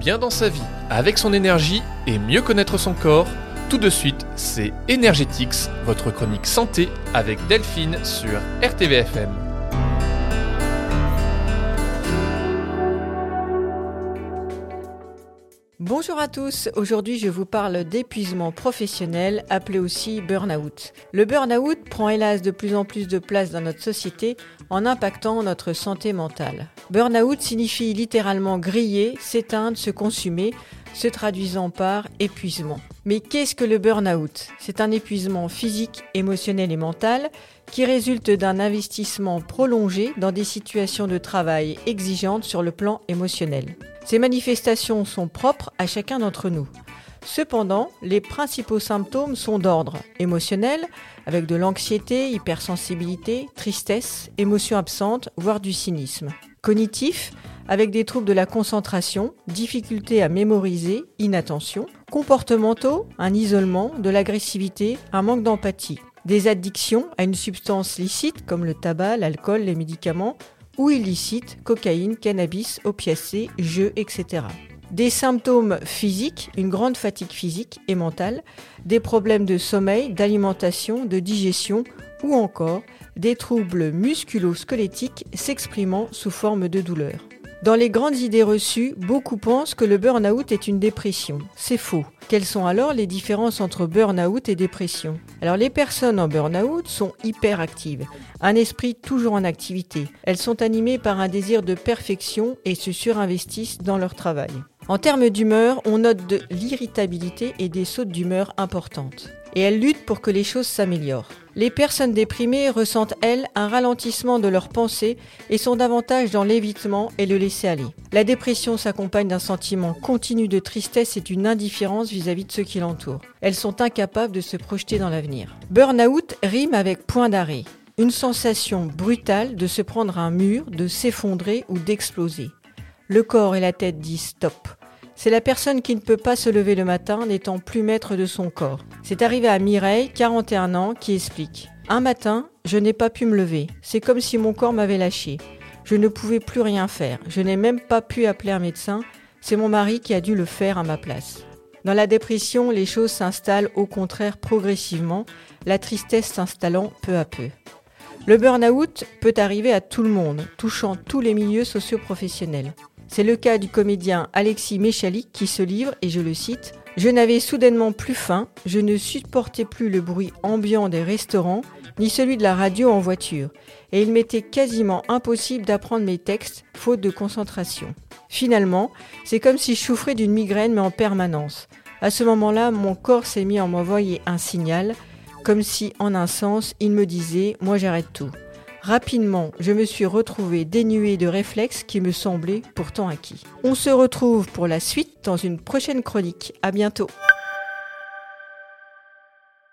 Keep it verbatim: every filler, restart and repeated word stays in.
bien dans sa vie, avec son énergie et mieux connaître son corps. Tout de suite, c'est Energetics, votre chronique santé avec Delphine sur R T V F M. Bonjour à tous, aujourd'hui je vous parle d'épuisement professionnel, appelé aussi burn-out. Le burn-out prend hélas de plus en plus de place dans notre société en impactant notre santé mentale. Burn-out signifie littéralement griller, s'éteindre, se consumer, se traduisant par épuisement. Mais qu'est-ce que le burn-out ? C'est un épuisement physique, émotionnel et mental qui résulte d'un investissement prolongé dans des situations de travail exigeantes sur le plan émotionnel. Ces manifestations sont propres à chacun d'entre nous. Cependant, les principaux symptômes sont d'ordre émotionnel, avec de l'anxiété, hypersensibilité, tristesse, émotions absentes, voire du cynisme. Cognitif, avec des troubles de la concentration, difficulté à mémoriser, inattention. Comportementaux, un isolement, de l'agressivité, un manque d'empathie. Des addictions à une substance licite comme le tabac, l'alcool, les médicaments, ou illicites, cocaïne, cannabis, opiacés, jeux, et cetera. Des symptômes physiques, une grande fatigue physique et mentale, des problèmes de sommeil, d'alimentation, de digestion ou encore des troubles musculo-squelettiques s'exprimant sous forme de douleur. Dans les grandes idées reçues, beaucoup pensent que le burn-out est une dépression. C'est faux. Quelles sont alors les différences entre burn-out et dépression ? Alors les personnes en burn-out sont hyperactives, un esprit toujours en activité. Elles sont animées par un désir de perfection et se surinvestissent dans leur travail. En termes d'humeur, on note de l'irritabilité et des sautes d'humeur importantes. Et elles luttent pour que les choses s'améliorent. Les personnes déprimées ressentent, elles, un ralentissement de leurs pensées et sont davantage dans l'évitement et le laisser-aller. La dépression s'accompagne d'un sentiment continu de tristesse et d'une indifférence vis-à-vis de ceux qui l'entourent. Elles sont incapables de se projeter dans l'avenir. Burn-out rime avec point d'arrêt. Une sensation brutale de se prendre un mur, de s'effondrer ou d'exploser. Le corps et la tête disent stop. C'est la personne qui ne peut pas se lever le matin n'étant plus maître de son corps. C'est arrivé à Mireille, quarante et un ans, qui explique « Un matin, je n'ai pas pu me lever. C'est comme si mon corps m'avait lâché. Je ne pouvais plus rien faire. Je n'ai même pas pu appeler un médecin. C'est mon mari qui a dû le faire à ma place. » Dans la dépression, les choses s'installent au contraire progressivement, la tristesse s'installant peu à peu. Le burn-out peut arriver à tout le monde, touchant tous les milieux socio-professionnels. C'est le cas du comédien Alexis Méchalik qui se livre, et je le cite, « Je n'avais soudainement plus faim, je ne supportais plus le bruit ambiant des restaurants, ni celui de la radio en voiture, et il m'était quasiment impossible d'apprendre mes textes, faute de concentration. Finalement, c'est comme si je souffrais d'une migraine mais en permanence. À ce moment-là, mon corps s'est mis à m'envoyer un signal, comme si, en un sens, il me disait « Moi j'arrête tout ». Rapidement, je me suis retrouvée dénuée de réflexes qui me semblaient pourtant acquis. On se retrouve pour la suite dans une prochaine chronique. À bientôt.